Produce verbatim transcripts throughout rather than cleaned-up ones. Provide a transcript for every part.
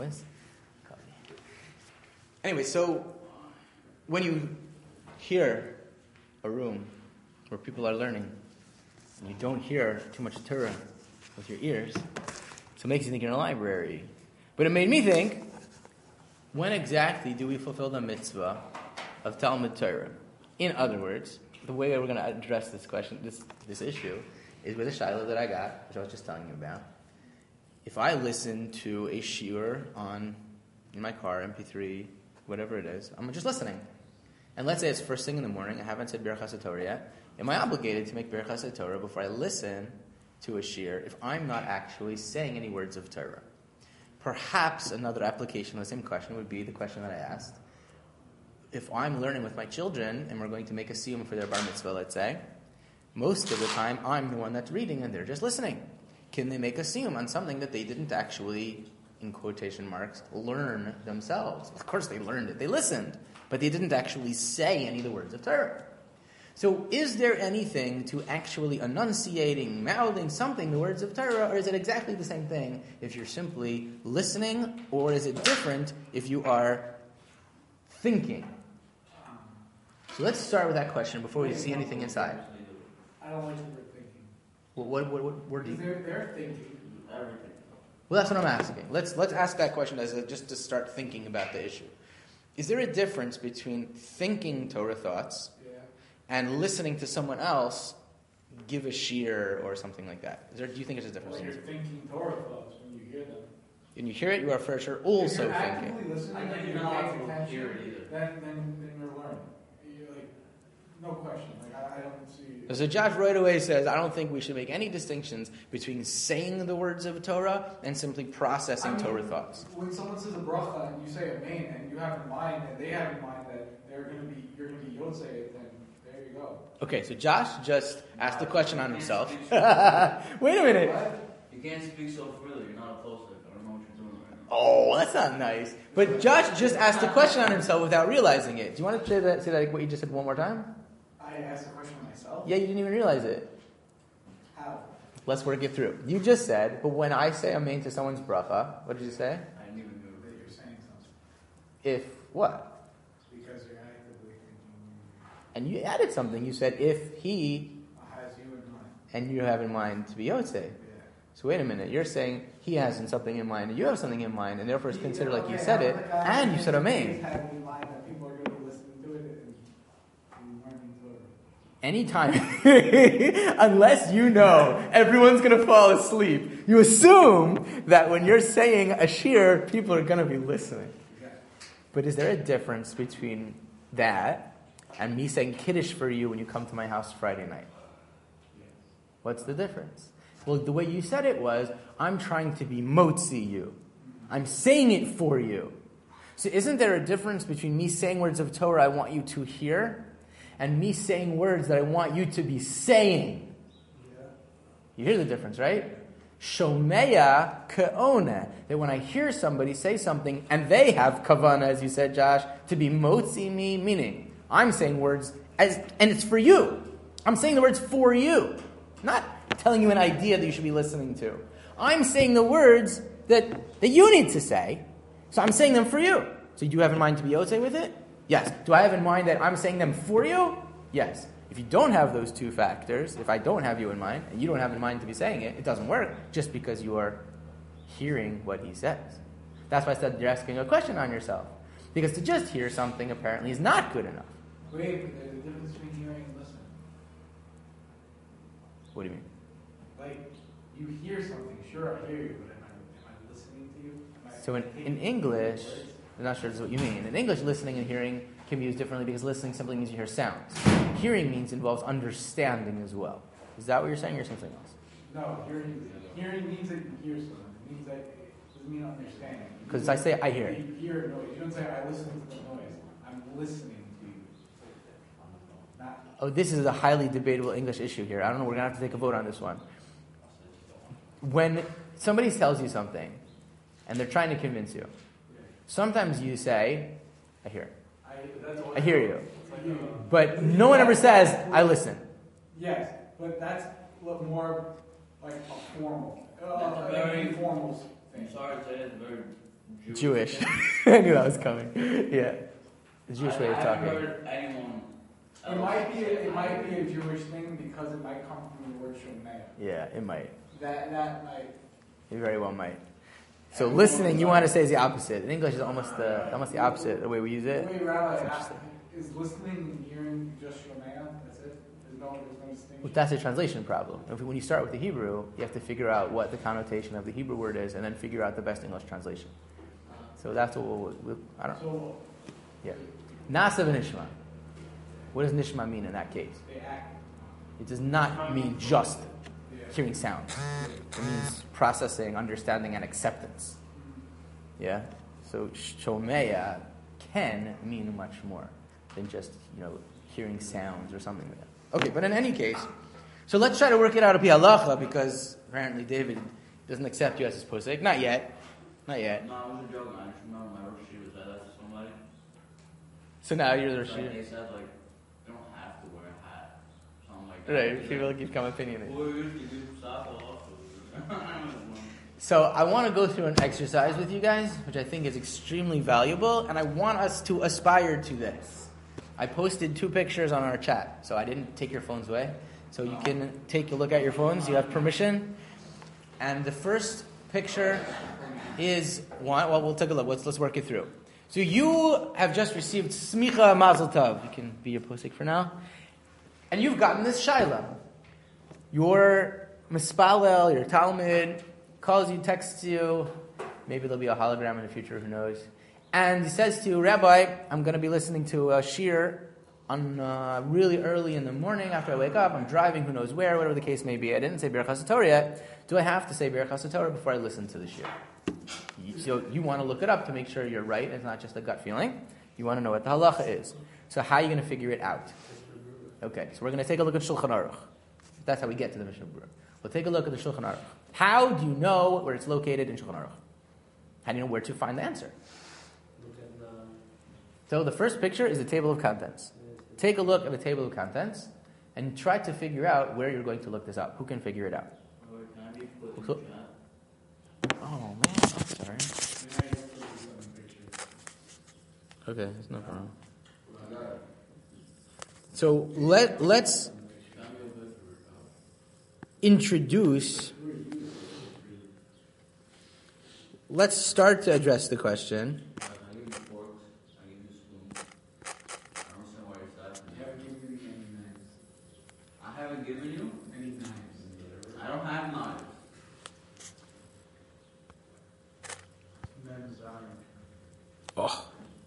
Shabbos. Anyway, so when you hear a room where people are learning, and you don't hear too much Torah with your ears, so it makes you think you're in a library. But it made me think, when exactly do we fulfill the mitzvah of Talmud Torah? In other words, the way we're going to address this question, this this issue, is with a shiloh that I got, which I was just telling you about. If I listen to a shiur on, in my car, M P three, whatever it is, I'm just listening. And let's say it's first thing in the morning, I haven't said Birchas HaTorah yet. Am I obligated to make Birchas HaTorah before I listen to a shiur if I'm not actually saying any words of Torah? Perhaps another application of the same question would be the question that I asked. If I'm learning with my children and we're going to make a siyum for their bar mitzvah, let's say, most of the time I'm the one that's reading and they're just listening. Can they make a siyum on something that they didn't actually, in quotation marks, learn themselves? Of course they learned it. They listened, but they didn't actually say any of the words of Torah. So is there anything to actually enunciating, mouthing something, the words of Torah, or is it exactly the same thing if you're simply listening, or is it different if you are thinking? So let's start with that question before we see anything inside. I don't like the word thinking. Well, what, what, what word do you... They're, they're thinking everything. Well, that's what I'm asking. Let's let's ask that question as a, just to start thinking about the issue. Is there a difference between thinking Torah thoughts and listening to someone else give a shiur or something like that? Is there, do you think there's a difference? Well, you're thinking Torah thoughts when you hear them. When you hear it, you are for sure also if you're thinking. Actively listening, I think and you're you're not paying able to attention, hear it either. Then, then, then you're learning. You're like, no question. Like I, I don't see. So Josh right away says, I don't think we should make any distinctions between saying the words of Torah and simply processing I mean, Torah thoughts. When someone says a bracha and you say amen, and you have in mind and they have in mind that they're going to be, you're going to be yotzei it, then there you go. Okay, so Josh just asked the question on himself. Wait a minute. What? You can't speak so freely. You're not a post-it. I don't know what you're doing right now. Oh, that's not nice. But Josh just asked the question on himself without realizing it. Do you want to say that, say that what you just said one more time? I asked the question myself? Yeah, you didn't even realize it. How? Let's work it through. You just said, but when I say amen to someone's bracha, what did you say? I didn't even know that you're saying something. If what? Because you're actively thinking. And you added something. You said, if he, Has you in mind. and you have in mind to be Yotze. Yeah. So wait a minute. You're saying he has something in mind, and you have something in mind, and therefore it's considered like you Okay, said I'm it, the guy and you said who amen. has in mind that people are going to be listening to it and learning Torah. Anytime, unless you know everyone's going to fall asleep, you assume that when you're saying a shiur, people are going to be listening. But is there a difference between that and me saying Kiddush for you when you come to my house Friday night? What's the difference? Well, the way you said it was, I'm trying to be motzi you. I'm saying it for you. So isn't there a difference between me saying words of Torah I want you to hear and me saying words that I want you to be saying? Yeah. You hear the difference, right? Shomeya ke'ona. That when I hear somebody say something and they have kavana, as you said, Josh, to be motzi me, meaning I'm saying words as, and it's for you. I'm saying the words for you, not telling you an idea that you should be listening to. I'm saying the words that, that you need to say, so I'm saying them for you. So do you have in mind to be Yotze with it? Yes. Do I have in mind that I'm saying them for you? Yes. If you don't have those two factors, if I don't have you in mind, and you don't have in mind to be saying it, it doesn't work just because you are hearing what he says. That's why I said you're asking a question on yourself. Because to just hear something apparently is not good enough. Wait, but there's a difference between hearing and listening. What do you mean? Like, you hear something, sure, I hear you, but am I, am I listening to you? Am I So in, taking in English, words? I'm not sure this is what you mean. In English, listening and hearing can be used differently because listening simply means you hear sounds. Hearing means involves understanding as well. Is that what you're saying or something else? No, hearing, hearing means that you hear something. It means that, it doesn't mean understanding. Because I say, I hear. You hear a noise. You don't say, I listen to the noise. I'm listening to you. Not, Oh, this is a highly debatable English issue here. I don't know, we're going to have to take a vote on this one. When somebody tells you something, and they're trying to convince you, sometimes you say, I hear. I, that's all I hear you. Like, you. But no one ever says, I listen. Yes, but that's what more like a formal, uh, That's a like very- an informal I'm thing. sorry to say it, it's a very Jewish. I knew that was coming. Yeah. The Jewish I, way of I talking. haven't heard anyone. It might be, a, it might be a Jewish thing because it might come from the word shomea. Yeah, it might. That, that might. It very well might. So listening, you want to say is the opposite. In English, it's almost the almost the opposite the way we use it. Wait, Rabbi, That's is listening and hearing just shomea? That's it? There's no, there's no distinction? Well, that's a translation problem. If, when you start with the Hebrew, you have to figure out what the connotation of the Hebrew word is, and then figure out the best English translation. So that's what we'll. we'll I don't. So, Yeah. Nasa v'nishma. What does nishma mean in that case? they act. It does not mean just Yeah. hearing sound. It means processing, understanding, and acceptance. Yeah? So shomeya can mean much more than just, you know, hearing sounds or something like that. Okay, but in any case, so let's try to work it out of halacha, because apparently David doesn't accept you as his posek. Not yet. Not yet. No, I wasn't joking. I just remember my Rosh Hashanah said that to somebody. So now you're the Like, Rosh. they said, like, you don't have to wear a hat. Something like that. Right, people keep come opinionated. Well, we usually do stuff also. So I want to go through an exercise with you guys, which I think is extremely valuable, and I want us to aspire to this. I posted two pictures on our chat, so I didn't take your phones away. So you can take a look at your phones. You have permission. And the first picture is one. Well, we'll take a look. Let's let's work it through. So you have just received smicha mazel tov. You can be your posik for now, and you've gotten this shaila. Your mispalel, your Talmud, calls you, texts you. Maybe there'll be a hologram in the future. Who knows? And he says to you, Rabbi, I'm going to be listening to a shir on uh, really early in the morning after I wake up. I'm driving, who knows where, whatever the case may be. I didn't say Berachas Torah yet. Do I have to say Berachas Torah before I listen to the shir? So you want to look it up to make sure you're right. It's not just a gut feeling. You want to know what the halacha is. So how are you going to figure it out? Okay, so we're going to take a look at Shulchan Aruch. That's how we get to the Mishnah Berurah. We'll take a look at the Shulchan Aruch. How do you know where it's located in Shulchan Aruch? How do you know where to find the answer? So the first picture is the table of contents. Take a look at the table of contents and try to figure out where you're going to look this up. Who can figure it out? Can I be put in So- the chat? Oh man, I'm sorry. Okay, it's no problem. So let let's introduce. Let's start to address the question. I give you forks. I give you spoons. I don't understand why you're sad. You haven't given me any knives. I haven't given you. Any knives. I don't have knives. Knives are. Oh.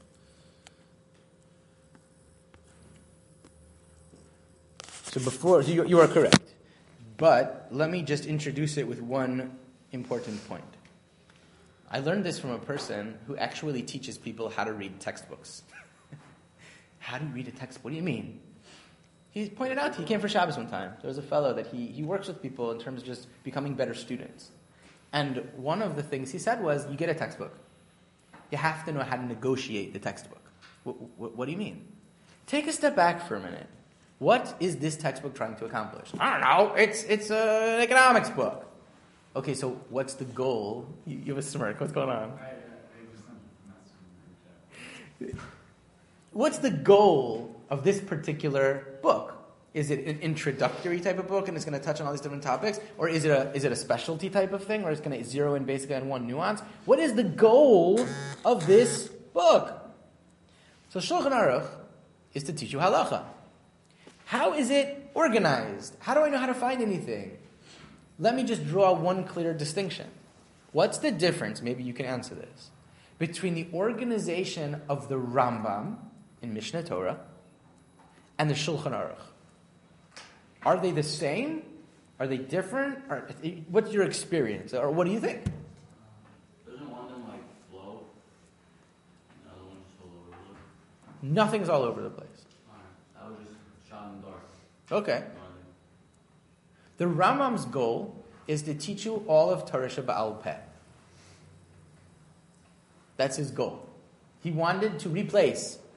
So before, so you, you are correct. But let me just introduce it with one important point. I learned this from a person who actually teaches people how to read textbooks. How do you read a text? What do you mean? He pointed out, he came for Shabbos one time. There was a fellow that he, he works with people in terms of just becoming better students. And one of the things he said was, you get a textbook. You have to know how to negotiate the textbook. What, what, what do you mean? Take a step back for a minute. What is this textbook trying to accomplish? I don't know. It's it's a, an economics book. Okay, so what's the goal? You, you have a smirk. What's going on? I, I, I just don't. Not What's the goal of this particular book? Is it an introductory type of book and it's going to touch on all these different topics? Or is it a is it a specialty type of thing where it's going to zero in basically on one nuance? What is the goal of this book? So Shulchan Aruch is to teach you halacha. How is it organized? How do I know how to find anything? Let me just draw one clear distinction. What's the difference, maybe you can answer this, between the organization of the Rambam in Mishneh Torah and the Shulchan Aruch? Are they the same? Are they different? Or, what's your experience? Or what do you think? Doesn't one of them like flow? The other one's just all over the place. Nothing's all over the place. Alright, that was just shot in the dark. Okay. The Rambam's goal is to teach you all of Torah Sheba'al Peh. That's his goal. He wanted to replace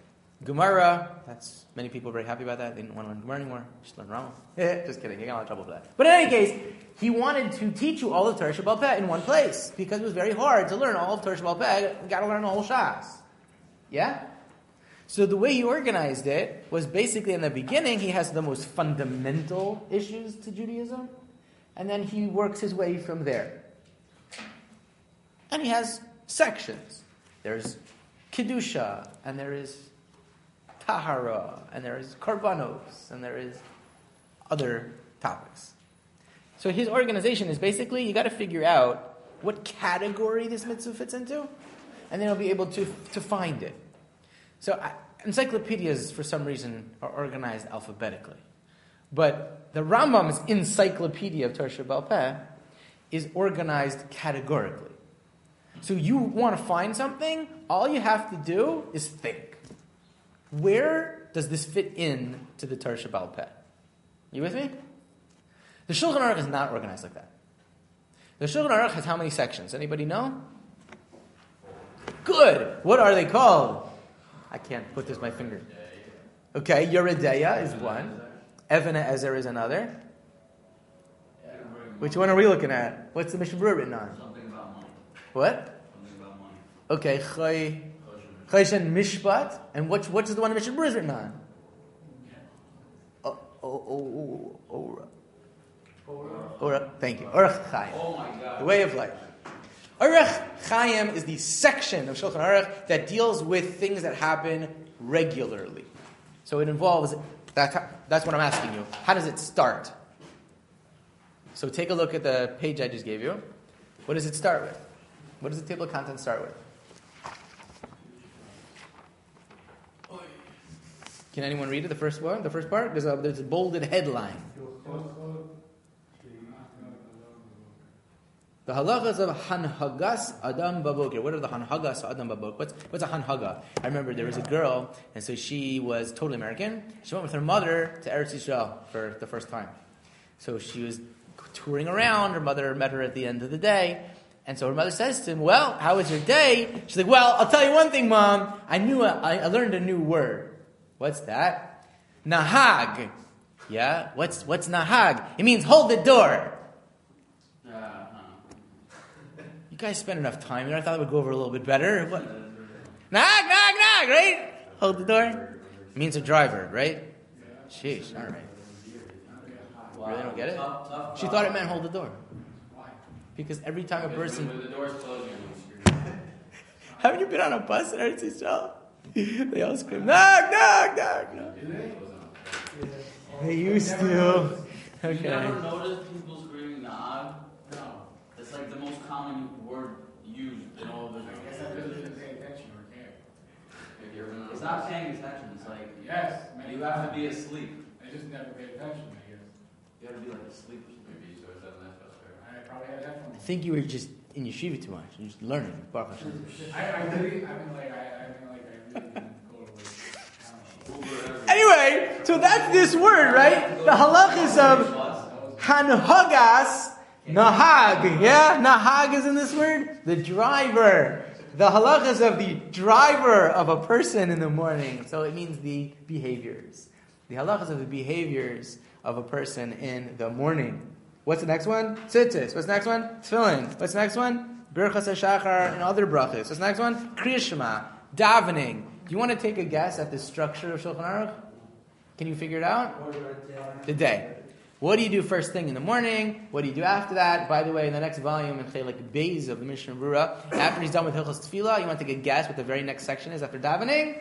Gemara, that's many people are very happy about that. They didn't want to learn Gemara anymore. Just learn Rama. Just kidding. He got in a lot of trouble for that. But in any case, he wanted to teach you all of Torah Sheba'al Peh in one place because it was very hard to learn all of Torah Sheba'al Peh. You got to learn the whole Shas. Yeah? So the way he organized it was basically in the beginning, he has the most fundamental issues to Judaism, and then he works his way from there. And he has sections. There's Kedusha, and there is Tahara, and there is Karbanos, and there is other topics. So his organization is basically, you got to figure out what category this mitzvah fits into, and then you'll be able to, to find it. So I, encyclopedias, for some reason, are organized alphabetically. But the Rambam's Encyclopedia of Torah Sheba'al Peh is organized categorically. So you want to find something, all you have to do is think. Where does this fit in to the Torah Sheba'al Peh? You with me? The Shulchan Aruch is not organized like that. The Shulchan Aruch has how many sections? Anybody know? Good! What are they called? I can't put this my finger. Okay, Yeredeya is one. Even Ezer is another. Which one are we looking at? What's the Mishnah Berurah written on? Something about money. What? Something about money. Okay, Chay, Chayshen Mishpat. And what, what's the one the Mishnah Berurah is written on? Oh, oh, oh, oh, Ora. Thank you. Orach Chaim. Oh my God. The way of life. Orach Chaim is the section of Shulchan Aruch that deals with things that happen regularly. So it involves, that, that's what I'm asking you. How does it start? So take a look at the page I just gave you. What does it start with? What does the table of contents start with? Can anyone read it? The first one? The first part? There's a, there's a bolded headline. The halachas of Hanhagas Adam Babokir. What are the Hanhagas Adam Babokir? What's, what's a Hanhaga? I remember there was a girl, and so she was totally American. She went with her mother to Eretz Yisrael for the first time. So she was touring around. Her mother met her at the end of the day. And so her mother says to him, well, how was your day? She's like, well, I'll tell you one thing, Mom. I knew a, I, I learned a new word. What's that? Nahag. Yeah? What's what's nahag? It means hold the door. You guys spend enough time here. I thought it would go over a little bit better. What? Nag, nag, nag, right? Hold the door. It means a driver, right? Sheesh, all right. Really don't get it? She thought it meant hold the door. Because every time a person... The door's closing. Haven't you been on a bus in Eretz Yisrael? They all scream, knock, knock, knock, knock. They used to. Okay. You never noticed people screaming nag? No. It's like the most common word used in all of the... I guess I really didn't pay attention or care. It's not paying attention. It's like... Yes. You have to be asleep. I just never paid attention, I guess. You have to be like asleep maybe, so it doesn't have to... I probably had headphones. I think you were just in yeshiva too much. You're just learning. Baruch Hashem. I, I really, I mean, like, I, I mean, like, I really didn't go to work. Anyway, so that's this word, right? The halachas of hanhagas, nahag. Yeah, nahag is in this word. The driver. The halachas of the driver of a person in the morning. So it means the behaviors. The halachas of the behaviors of a person in the morning. What's the next one? Tzitzis. What's the next one? Tefillin. What's the next one? Birchas HaShachar and other brachas. What's the next one? Kriya Shema. Davening. Do you want to take a guess at the structure of Shulchan Aruch? Can you figure it out? The day. What do you do first thing in the morning? What do you do after that? By the way, in the next volume, in Chelik Beis of the Mishnah Berurah, after he's done with Hilchos Tefillah, you want to take a guess what the very next section is after davening?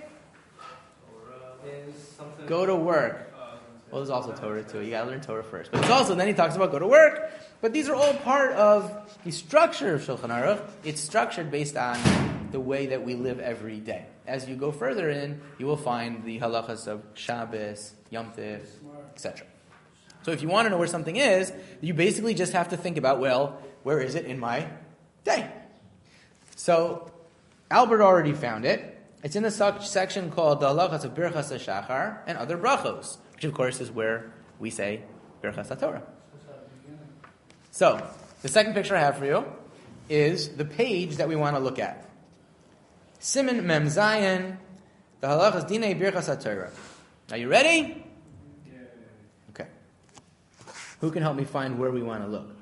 Go to work. Well, there's also Torah too. You gotta learn Torah first. But it's also, then he talks about go to work. But these are all part of the structure of Shulchan Aruch. It's structured based on the way that we live every day. As you go further in, you will find the halachas of Shabbos, Yom Tov, et cetera. So if you want to know where something is, you basically just have to think about, well, where is it in my day? So Albert already found it. It's in the section called the halachas of Birchas HaShachar and other brachos, which of course is where we say Birchas HaTorah. So, the second picture I have for you is the page that we want to look at. Siman Mem Zayin, The halachas dinei birchas HaTorah. Are you ready? Yeah. Okay. Who can help me find where we want to look?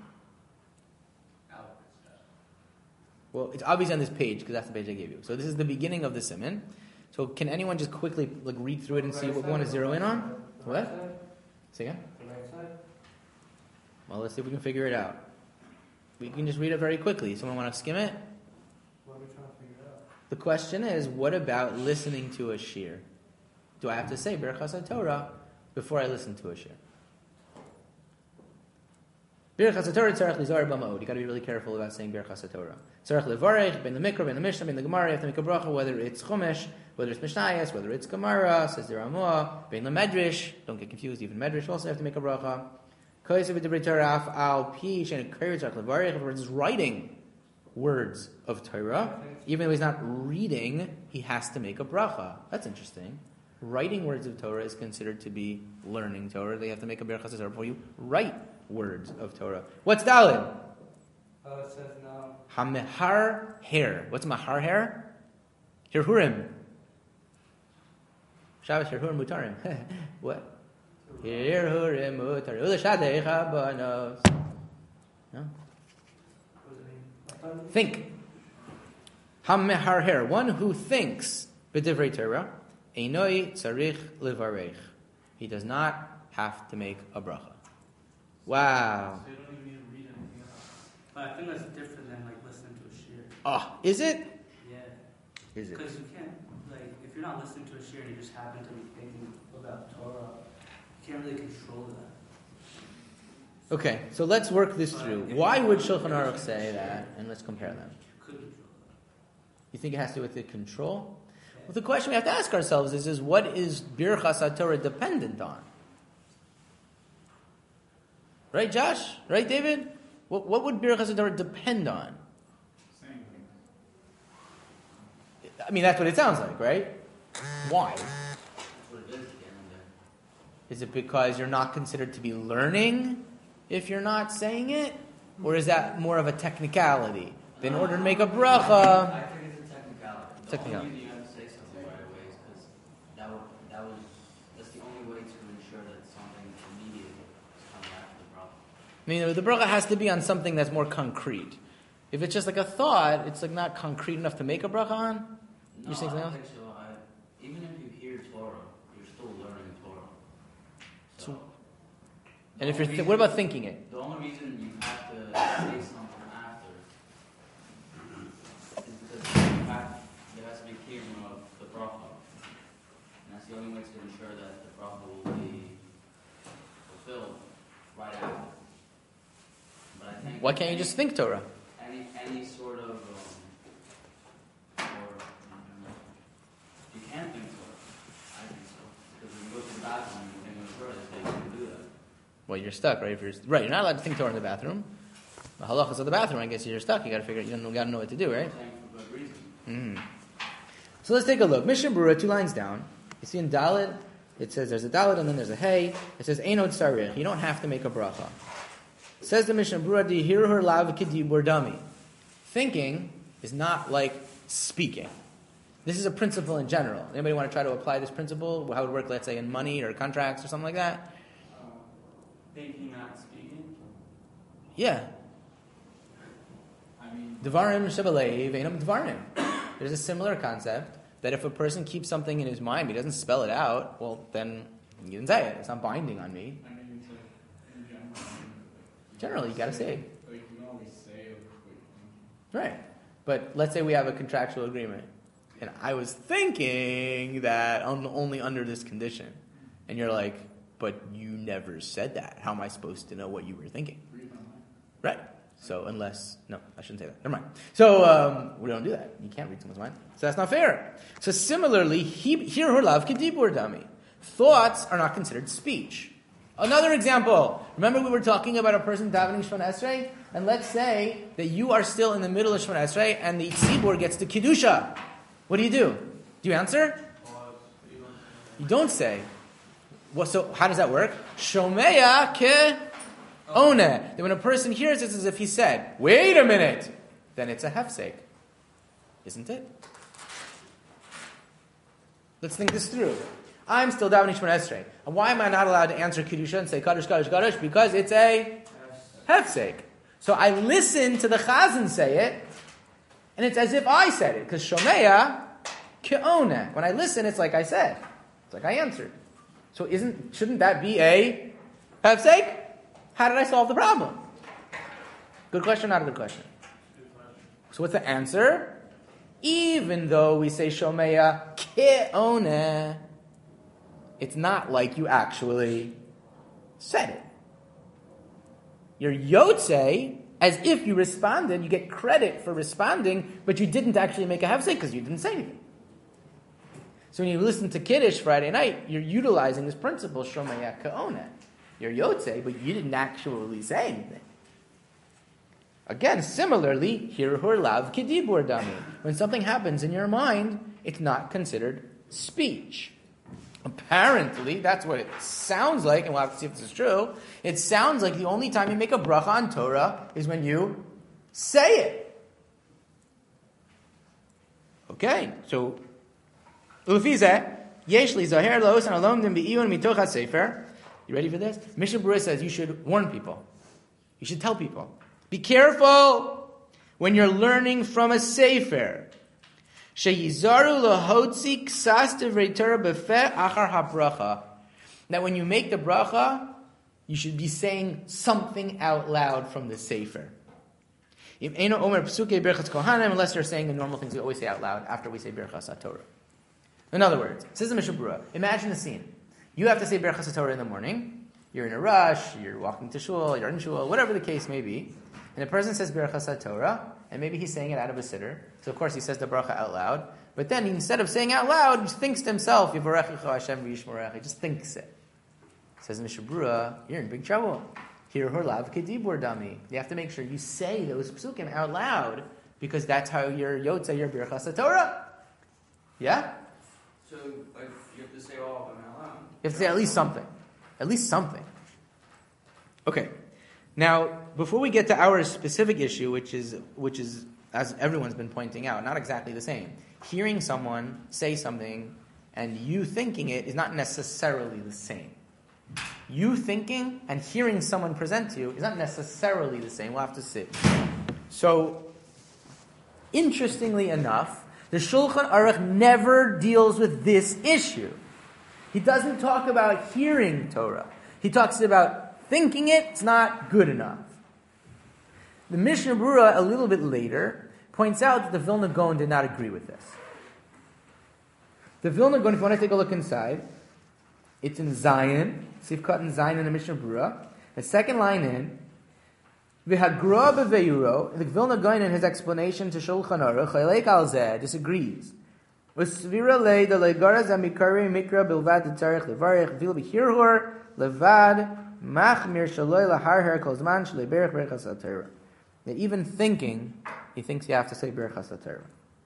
Well, it's obviously on this page because that's the page I gave you. So this is the beginning of the siman. So can anyone just quickly like read through it and see what we want to zero in on? What? Say again? Well, let's see if we can figure it out. We can just read it very quickly. Someone want to skim it? What are we trying to figure out? The question is, what about listening to a shir? Do I have to say Birchas HaTorah before I listen to a shir? Birchas HaTorah tzarech lizar b'ma'od. You got to be really careful about saying Birchas HaTorah. Tzarech levarech ben the mikra, ben the mishnah, ben the gemara. You have to make a bracha, whether it's chumash, whether it's mishnayos, whether it's gemara. Says the Ramah. Ben the medrash. Don't get confused. Even medrash also have to make a bracha. Koysev v'divrei Torah af al pi shein k'ayir tzarech levarech. If he's writing words of Torah, even though he's not reading, he has to make a bracha. That's interesting. Writing words of Torah is considered to be learning Torah. They have to make a Birchas HaTorah before you write words of Torah. What's Daled? Oh, it says now. Hamehar hair. What's mahar hair? Hirhurim. Shabbos hirhurim mutarim. What? Hirhurim mutarim. Ulashadei chabanos. No? Think. Hamehar hair. One who thinks b'divrei Torah. Einoi tzarich levarech. He does not have to make a bracha. Wow. So you don't even need to read anything else. But I think that's different than like listening to a shir. Oh, is it? Yeah. Is it? Because you can't, like, if you're not listening to a shir and you just happen to be thinking about Torah, you can't really control that. Okay, so let's work this through. Why would Shulchan Aruch say that? And let's compare them. You could control that. You think it has to do with the control? Well, the question we have to ask ourselves is, is what is Birchas HaTorah dependent on? Right, Josh? Right, David? What, what would Birchas HaTorah depend on? Same thing. I mean, that's what it sounds like, right? Why? That's what it is at the end of the day. Is it because you're not considered to be learning if you're not saying it? Or is that more of a technicality? In order to make a bracha... I think it's a technicality. The Technicality. only reason you have to say something right away is because that, would, that was that's the only way to ensure that something immediate is coming after the bracha. I mean, the bracha has to be on something that's more concrete. If it's just like a thought, it's like not concrete enough to make a bracha on. No, You're saying something I don't else? think so. I, even if you hear Torah, you're still learning Torah. So, So- And the if you're, only th- what reason- about thinking it? The only reason you have to say something after is because you have, there has to be kiyum of the bracha. And that's the only way to ensure that the bracha will be fulfilled right after. But I think Why can't you any- just think Torah? Any, any sort of, um, or, um, you can think Torah. I think so. Because when you go to the bathroom and you think of Torah, they say you can do that. Well, you're stuck, right? If you're right, you're not allowed to think Torah in the bathroom. The halachas of the bathroom, I guess you're stuck. You got to figure. You got to know what to do, right? I'm saying for good reason. Mm. So let's take a look. Mishnah Berurah, two lines down. You see in Dalet, it says there's a Dalet and then there's a Hey. It says Einod Tzarich. You don't have to make a bracha. It says the Mishnah Berurah, Dihirur lav k'dibur dami. Thinking is not like speaking. This is a principle in general. Anybody want to try to apply this principle? How it would work, let's say, in money or contracts or something like that? Thinking, not speaking. Yeah. I mean, Devarim shebalev einam devarim. There's a similar concept that if a person keeps something in his mind, he doesn't spell it out, well, then you didn't say it. It's not binding on me. I mean, it's like, in general. Like, Generally, you gotta say. Like, you can always say it quick. Right. But let's say we have a contractual agreement, and I was thinking that on, only under this condition. And you're like, but you never said that. How am I supposed to know what you were thinking? Read my mind. Right. So unless, no, I shouldn't say that. Never mind. So um, we don't do that. You can't read someone's mind. So that's not fair. So similarly, hear her love kedibur dami. Thoughts are not considered speech. Another example. Remember we were talking about a person davening Shemona Esrei? And let's say that you are still in the middle of Shemona Esrei and the tzibur gets to Kedusha. What do you do? Do you answer? You don't say. Well, so how does that work? Shomeya ke one. That when a person hears it, it's as if he said, wait a minute. Then it's a hefsek. Isn't it? Let's think this through. I'm still davening Shemona Esrei. And why am I not allowed to answer Kiddusha and say Kaddish, Kaddish, Kaddish? Because it's a hefsek. So I listen to the Chazan say it, and it's as if I said it. Because Shomeya ke'oneh. When I listen, it's like I said. It's like I answered. So isn't shouldn't that be a hefsek? How did I solve the problem? Good question, not a good question. So what's the answer? Even though we say Shomeya ke'oneh, it's not like you actually said it. You're yotze, as if you responded, you get credit for responding, but you didn't actually make a hefsek because you didn't say anything. So when you listen to Kiddush Friday night, you're utilizing this principle, Shomeya ke'oneh. You're yotze, but you didn't actually say anything. Again, similarly, hirhur lav kedibur dami. When something happens in your mind, it's not considered speech. Apparently, that's what it sounds like, and we'll have to see if this is true. It sounds like the only time you make a bracha on Torah is when you say it. Okay, so ulefizeh yesh li zaher laos and alomdim beiyun mitoch hasefer. You ready for this? Mishnah Berurah says you should warn people. You should tell people. Be careful when you're learning from a sefer. Sheyizaru lahotzi ksas divrei Torah befeh achar habracha. That when you make the bracha, you should be saying something out loud from the sefer. If eno omer psukei berachas kohanim, unless you're saying the normal things we always say out loud after we say berachas Torah. In other words, says the Mishnah Berurah, imagine the scene. You have to say berachas Torah in the morning. You're in a rush. You're walking to shul. You're in shul. Whatever the case may be. And a person says Berachas Torah, and maybe he's saying it out of a siddur. So of course he says the bracha out loud. But then instead of saying out loud, he thinks to himself, Yivarechecha Hashem v'yishmorecha. He just thinks it. Says Mishnah Berurah, you're in big trouble. Hirhur lav kedibur dami. You have to make sure you say those psukim out loud, because that's how you're yotze your Berachas Torah. Yeah? So, like, you have to say all of them out loud? You have to say at least something. At least something. Okay. Now, before we get to our specific issue, which is, which is, as everyone's been pointing out, not exactly the same. Hearing someone say something and you thinking it is not necessarily the same. You thinking and hearing someone present to you is not necessarily the same. We'll have to see. So, interestingly enough, the Shulchan Aruch never deals with this issue. He doesn't talk about hearing Torah. He talks about thinking it, it's not good enough. The Mishnah Berurah, a little bit later, points out that the Vilna Gaon did not agree with this. The Vilna Gaon, if you want to take a look inside, it's in Zion, Sifkat in Zion in the Mishnah Berurah. The second line in, V'hagra b'veiro, the Vilna Gaon in his explanation to Shulchan Aruch, Chalek al zeh, disagrees. V'svira lei de legaraz amikari mikra bilvad t'tarich levarich vil b'hirhur levad machmir shaloi laharher kol zman shaloi berach berachas HaTorah. That even thinking, he thinks you have to say berachas HaTorah.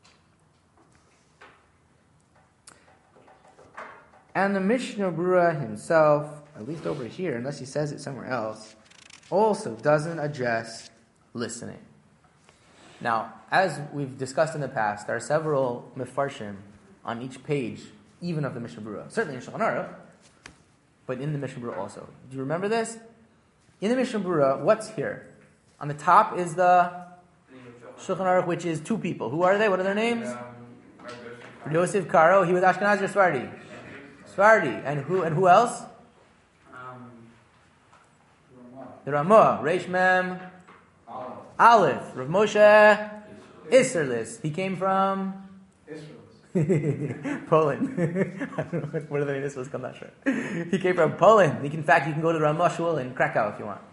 And the Mishnah Berurah himself, at least over here, unless he says it somewhere else, also doesn't address listening. Now, as we've discussed in the past, there are several mefarshim on each page, even of the Mishnah Berurah. Certainly in Shulchan Aruch, but in the Mishnah Berurah also. Do you remember this? In the Mishnah Berurah, what's here? On the top is the Shulchan Aruch, which is two people. Who are they? What are their names? Yosef Karo. He was Ashkenazi or Sephardi? Sephardi. And who? And who else? Um, The Ramah. Reish Mem. Aleph. Rav Moshe Isserlis. He came from Poland. I don't know what are the names was. I'm not sure. He came from Poland. He can, in fact, you can go to the Ramah Shul in Krakow if you want.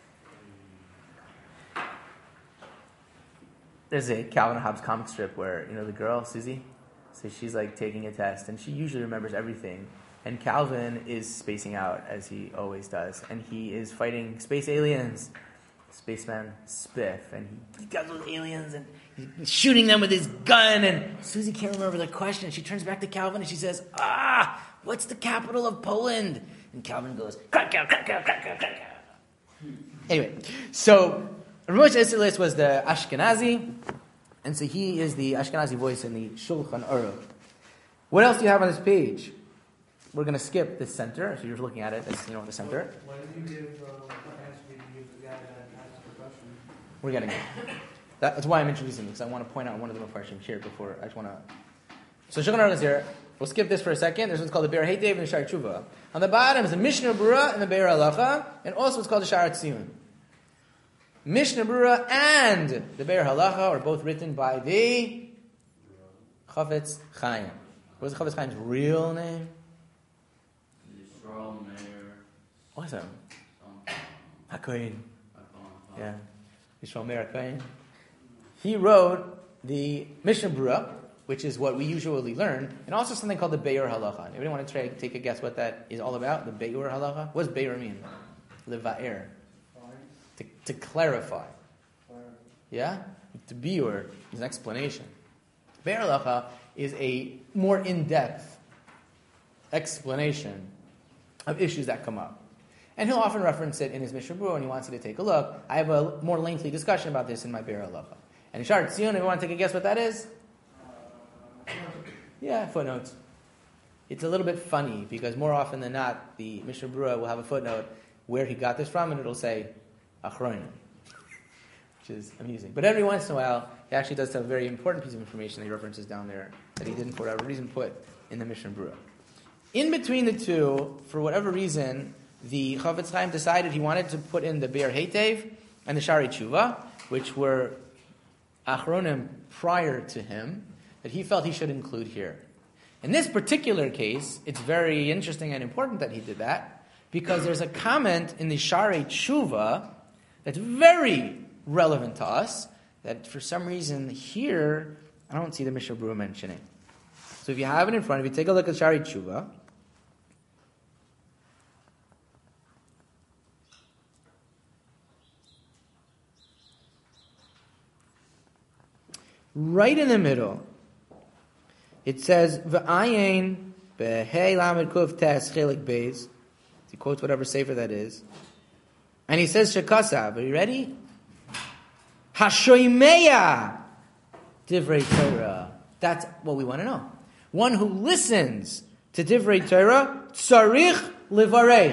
There's a Calvin and Hobbes comic strip where, you know, the girl, Susie, so she's like taking a test and she usually remembers everything. And Calvin is spacing out as he always does. And he is fighting space aliens. Spaceman Spiff. And he, he got those aliens and he's shooting them with his gun. And Susie can't remember the question. She turns back to Calvin and she says, ah, what's the capital of Poland? And Calvin goes, Krakow, Krakow, Krakow, Krakow. Anyway, so Rav Moshe Isserlis was the Ashkenazi, and so he is the Ashkenazi voice in the Shulchan Aruch. What else do you have on this page? We're going to skip this center. So you're looking at it. That's, you know, the center. Why did you give, uh, what answer did you give the guy that asked the question? We're getting it. That, that's why I'm introducing it, because I want to point out one of the Mefarshim here before I just want to. So Shulchan Aruch is here. We'll skip this for a second. There's what's called the Be'er Heitev and the Sha'ar Tshuva. On the bottom is the Mishnah Berurah and the Be'er Halacha, and also what's called the Sha'ar Tziyun. Mishnah Berurah and the Be'er Halacha are both written by the Chafetz Chaim. What is the Chafetz Chaim's real name? Yisrael Meir. Awesome. um, HaKohen. uh, Yeah. Yisrael Meir HaKohen. He wrote the Mishnah Berurah, which is what we usually learn, and also something called the Be'er Halacha. Anybody want to try take a guess what that is all about? The Be'er Halacha? What does Be'er mean? Leva'er. To, to clarify. Yeah? To Be'er is an explanation. Be'er Halacha is a more in-depth explanation of issues that come up. And he'll often reference it in his Mishnah Berurah when he wants you to take a look. I have a more lengthy discussion about this in my Be'er Halacha. And Sha'ar Tziyun, if you want to take a guess what that is? Yeah, footnotes. It's a little bit funny because more often than not, the Mishnah Berurah will have a footnote where he got this from, and it'll say Achronim, which is amusing. But every once in a while, he actually does have a very important piece of information that he references down there that he didn't, for whatever reason, put in the Mishnah Berurah. In between the two, for whatever reason, the Chafetz Chaim decided he wanted to put in the Be'er Heitev and the Sha'ar Tshuva, which were Achronim prior to him, that he felt he should include here. In this particular case, it's very interesting and important that he did that, because there's a comment in the Sha'ar Tshuva that's very relevant to us, that for some reason here, I don't see the Mishnah Berurah mentioning. So if you have it in front, if you take a look at Sha'ar Tshuva, right in the middle, it says, V'ayin behei lamed kuf tes chelik beis. He quotes whatever sefer that is. And he says, Shekasav. Are you ready? Hashoimeya divrei Torah. That's what we want to know. One who listens to divrei Torah, tzarich livarech.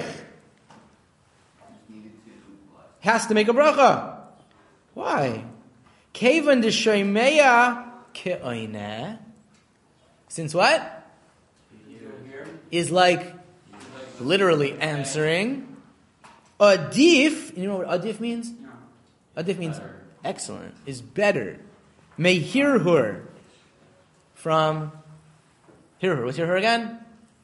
Has to make a bracha. Why? Kevan d'shoimeya ke'oineh. Since what? Is like literally answering. Adif, you know what adif means? Adif means excellent, is better. Mehirhur. From Hirhur. What's Hirhur again?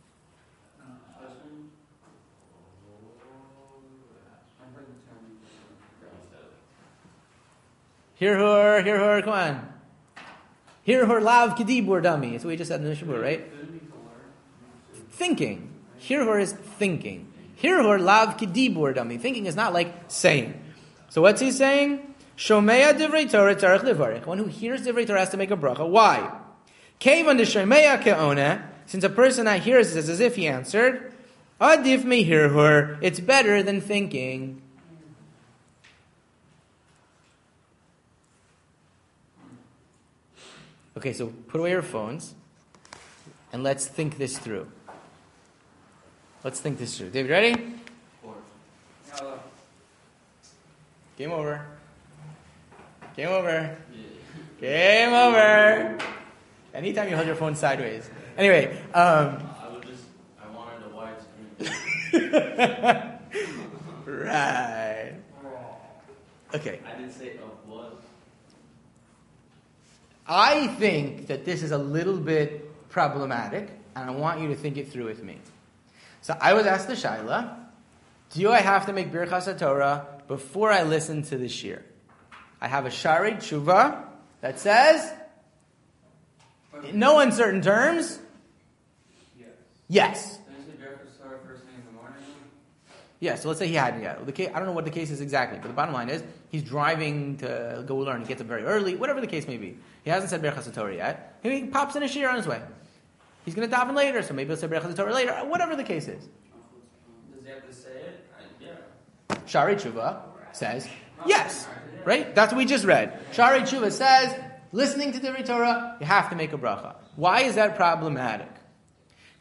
Hirhur, Hirhur, come on. Hirhur lav kedibur dami. That's what we just said in the Mishnah Berurah, right? Thinking. Hirhur is thinking. Hirhur lav kedibur dami. Thinking is not like saying. So what's he saying? Shomeya divrei Torah tzarich livarich. One who hears divrei Torah has to make a bracha. Why? Kevan d'shomeya ke'oneh. Since a person that hears is as if he answered. Adif me hirhur. It's better than thinking. Okay, so put away your phones and let's think this through. Let's think this through. David, ready? Four. Game over. Game over. Game over. Anytime you hold your phone sideways. Anyway, um, I would just, I wanted a wide screen. right. Okay. I didn't say of what. I think that this is a little bit problematic, and I want you to think it through with me. So I was asked the Shaila, do I have to make Birchas HaTorah before I listen to the shir? I have a Sha'ar Tshuva that says, in no uncertain terms, Yes. yes. Didn't you say breakfast start first thing in the morning? Yeah, so let's say he hadn't yet. The case, I don't know what the case is exactly, but the bottom line is, he's driving to go learn. He gets up very early, whatever the case may be. He hasn't said Birchas HaTorah yet. He pops in a shir on his way. He's going to daven later, so maybe he'll say Birchas HaTorah later. Whatever the case is. Does he have to say it? I, yeah. Sha'ar Tshuva says yes. Right? That's what we just read. Sha'ar Tshuva says, listening to Divrei Torah, you have to make a bracha. Why is that problematic?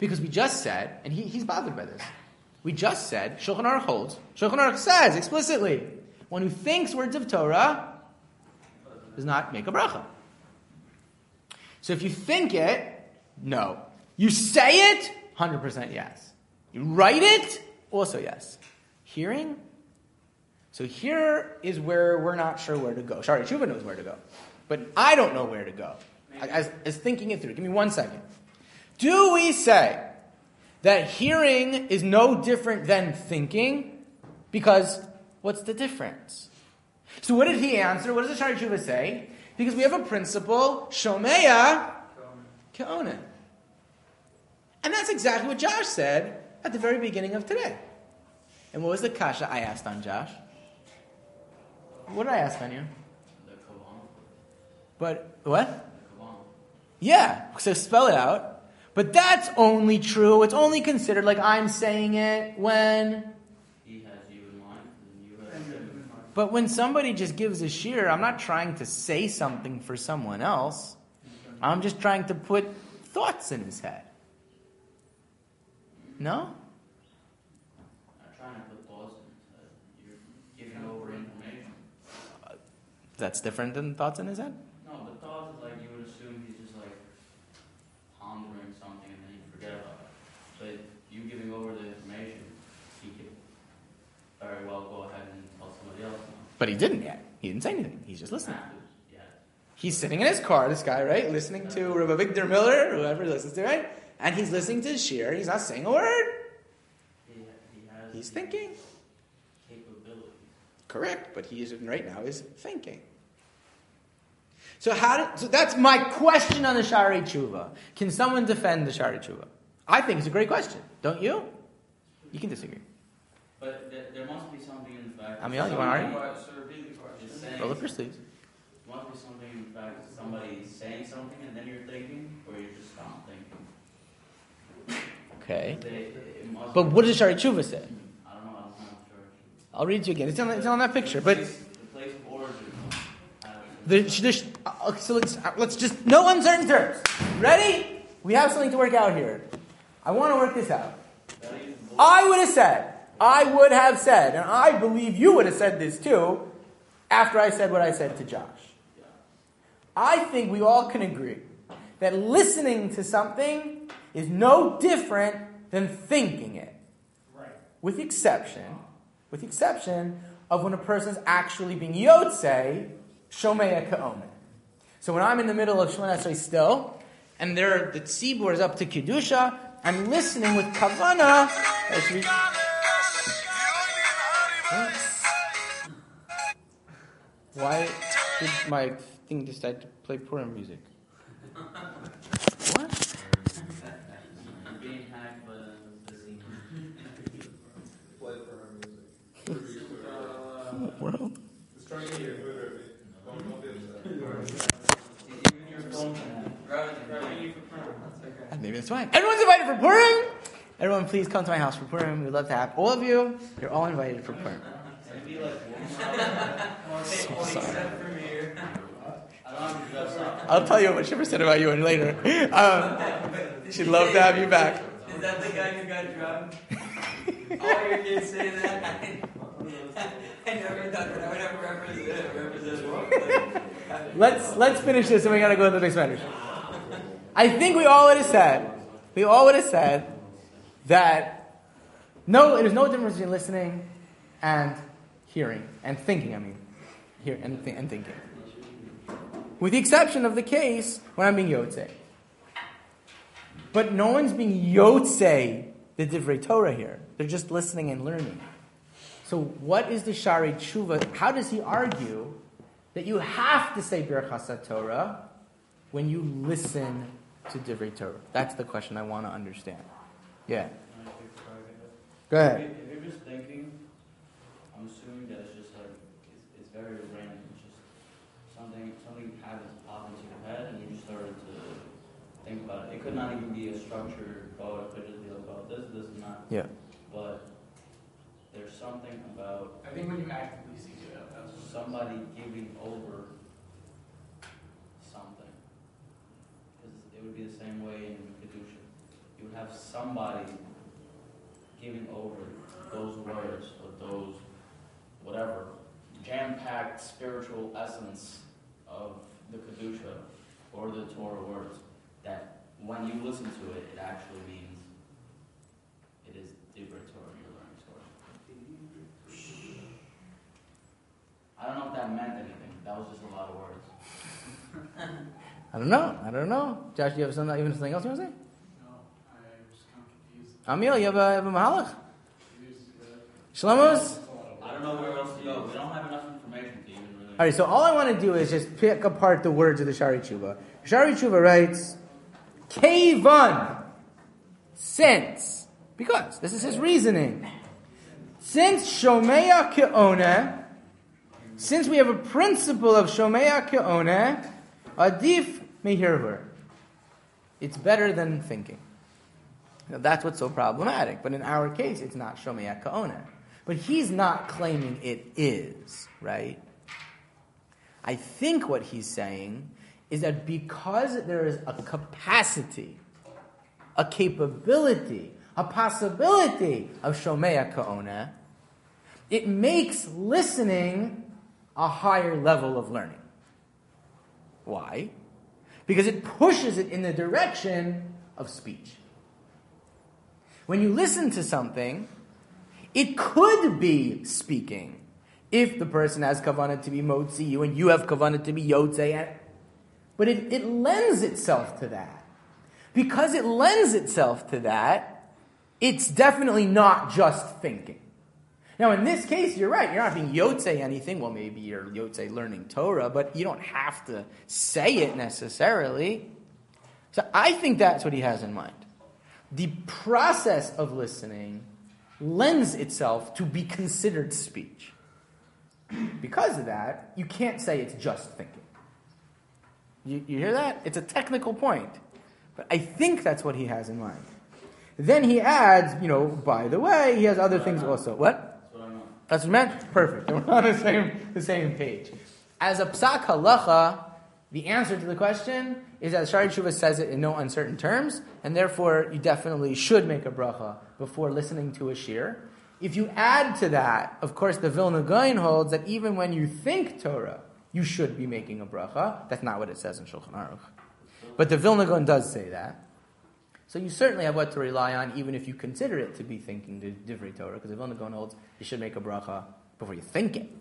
Because we just said, and he, he's bothered by this, we just said, Shulchan Aruch holds, Shulchan Aruch says explicitly, one who thinks words of Torah does not make a bracha. So if you think it, no. You say it, one hundred percent yes. You write it, also yes. Hearing? So here is where we're not sure where to go. Shari Tshuva knows where to go. But I don't know where to go. As, as thinking it through. Give me one second. Do we say that hearing is no different than thinking? Because what's the difference? So what did he answer? What does the Shari Tshuva say? Because we have a principle, Shomeya Ke'oneh. And that's exactly what Josh said at the very beginning of today. And what was the kasha I asked on Josh? What did I ask on you? The kavan. But, what? The kavan. Yeah, so spell it out. But that's only true, it's only considered like I'm saying it when... He has you in mind, and you have him in mind. But when somebody just gives a shir, I'm not trying to say something for someone else. I'm just trying to put thoughts in his head. No? I'm trying to put thoughts in his head. You're giving over information. That's different than thoughts in his head? No, but thoughts is like you would assume he's just like pondering something and then you forget about it. But you giving over the information, he could very well go ahead and tell somebody else now. But he didn't yet. He didn't say anything. He's just listening. Yeah. He's sitting in his car, this guy, right? Listening to Rabbi Victor Miller, whoever he listens to, right? And he's listening to his shir. He's not saying a word. He, he has He's the thinking. capabilities. Correct, but he is right now is thinking. So how did, so that's my question on the Shari Tshuva. Can someone defend the Shari Tshuva? I think it's a great question. Don't you? You can disagree. But there, there must be something in the fact. Amiel, you want to argue? So repeat the question. Just saying, Roll up your sleeves. there must be something in the fact that somebody is saying something and then you're thinking, or you're just not thinking. Okay. They, it must But what does the Shari Tshuva say? I don't know. I don't know. Sure. I'll read it to you again. It's on, it's on that picture. But the place of origin. has- the, the, uh, so let's, uh, let's just, no uncertain terms. Ready? We have something to work out here. I want to work this out. that is bull- I would have said, I would have said, and I believe you would have said this too, after I said what I said to Josh. Yeah. I think we all can agree that listening to something is no different than thinking it. Right. With the exception, with the exception of when a person's actually being yotzei, shomei ka'omen. So when I'm in the middle of Shemona Esrei still, and there the tzibur is up to Kedusha, I'm listening with kavana. As we, why did my thing decide to play Purim music? What? I'm being hacked by the scene. Play for our music. Uh, In the world? Start here. Don't don't be upset. Even your phone can hack. Grab it, grab it. That's okay. And maybe that's why. Everyone's invited for Purim! Everyone, please come to my house for Purim. We'd love to have all of you. You're all invited for Purim. Maybe like one. So sorry. I don't have to dress up. I'll tell you what Shipper said about you later. Um, she'd love to have you back. Is that the guy who got drugged? All your kids say that. I never thought that I would ever represent represent. Let's let's finish this and we gotta go to the next matter. I think we all would have said, we all would have said that no, there's no difference between listening and hearing and thinking. I mean, hear and, th- and thinking, with the exception of the case when I'm being yotzei. But no one's being yotzei the divrei Torah here. They're just listening and learning. So what is the Shari Tshuva? How does he argue that you have to say Birchas Torah when you listen to divrei Torah? That's the question I want to understand. Yeah. Go ahead. If you're just thinking, I'm assuming that it's just like it's, it's very random. It's just something something happens to pop into your head, and you just started to think about it. It could not even be a structured thought. It could just be like, oh, this, this, and that. Yeah. But there's something about I think when you actively seek it out, that's what somebody giving over something. Because it would be the same way in Kedusha. you would have somebody giving over those words or those, whatever, jam-packed spiritual essence of the Kedusha or the Torah words, that when you listen to it, it actually means it is Divrei Torah, you're learning Torah. I don't know if that meant anything. That was just a lot of words. I don't know. I don't know. Josh, do you have something, even something else you want to say? No, I'm just kind of confused. Amil, you have a, have a mahalach? Confused, uh, Shlomos? I don't know where else to go. We don't have enough information to even really... Alright, so all I want to do is just pick apart the words of the Shari Tshuva. Shari Tshuva writes, Kevan, since, because, this is his reasoning. Since Shomea Ke'oneh, since we have a principle of Shomea Ke'oneh, Adif Mehirhur. It's better than thinking. Now, that's what's so problematic. But in our case, it's not Shomea Ke'oneh. But he's not claiming it is, right? I think what he's saying is that because there is a capacity, a capability, a possibility of Shomea Ke'oneh, it makes listening a higher level of learning. Why? Because it pushes it in the direction of speech. When you listen to something, it could be speaking. If the person has kavanah to be motzi you and you have kavanah to be yotzei, but it, it lends itself to that. Because it lends itself to that, it's definitely not just thinking. Now, in this case, you're right. You're not being yotzei anything. Well, maybe you're yotzei learning Torah, but you don't have to say it necessarily. So I think that's what he has in mind. The process of listening lends itself to be considered speech. Because of that, you can't say it's just thinking. You, you hear that? It's a technical point. But I think that's what he has in mind. Then he adds, you know, by the way, he has other things also. What? That's what I meant? Perfect. We're on the same, the same page. As a psak halacha, the answer to the question is that Shari Tshuva says it in no uncertain terms, and therefore you definitely should make a bracha before listening to a shir. If you add to that, of course, the Vilna Gaon holds that even when you think Torah, you should be making a bracha. That's not what it says in Shulchan Aruch. But the Vilna Gaon does say that. So you certainly have what to rely on, even if you consider it to be thinking the Divrei Torah, because the Vilna Gaon holds you should make a bracha before you think it.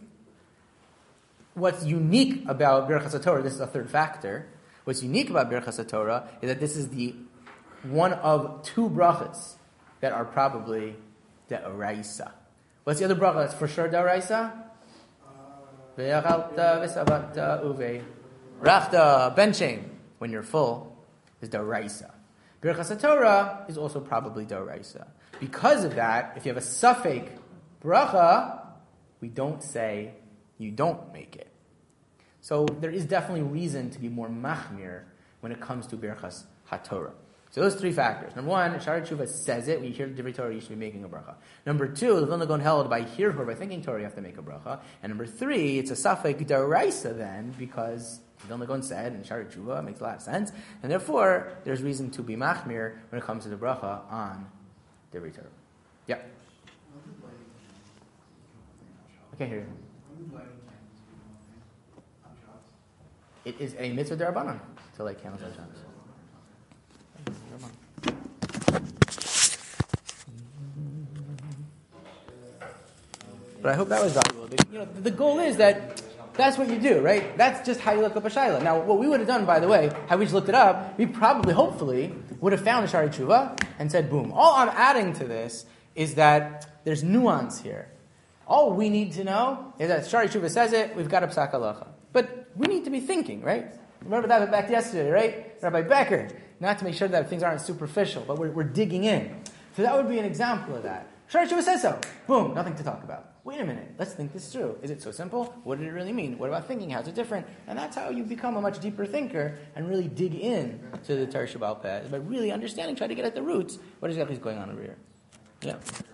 What's unique about Birchas HaTorah, this is a third factor, what's unique about Birchas HaTorah is that this is the one of two brachas that are probably de'oraisa. What's the other bracha that's for sure de'oraisa? Ve'achalta v'sabata uve rachta, benching, when you're full, is de'oraisa. Birchas HaTorah is also probably de'oraisa. Because of that, if you have a suffix bracha, we don't say you don't make it. So there is definitely reason to be more machmir when it comes to Birchas HaTorah. So those three factors. Number one, Shari Tshuva says it. When you hear the Divrei Torah, you should be making a bracha. Number two, the Vilna Gaon held by hear her, by thinking Torah, you have to make a bracha. And number three, it's a safek daraisa then, because the Vilna Gaon said, and Shari Tshuva makes a lot of sense, and therefore there's reason to be machmir when it comes to the bracha on Divrei Torah. Yeah. I can't hear you. It is a mitzvah derabanan to light candles on Shabbos. But I hope that was valuable. You know, the goal is that that's what you do, right? That's just how you look up a shaila. Now, what we would have done, by the way, had we just looked it up, we probably, hopefully, would have found a Shari Tshuva and said, boom. All I'm adding to this is that there's nuance here. All we need to know is that Shari Tshuva says it, we've got a psak halacha. But we need to be thinking, right? Remember that back yesterday, right? Rabbi Becker, not to make sure that things aren't superficial, but we're, we're digging in. So that would be an example of that. Shari Tshuva says so. Boom, nothing to talk about. Wait a minute, let's think this through. Is it so simple? What did it really mean? What about thinking? How's it different? And that's how you become a much deeper thinker and really dig in to the Torah Shebaal Peh. But really understanding, try to get at the roots. What exactly is going on over here? Yeah.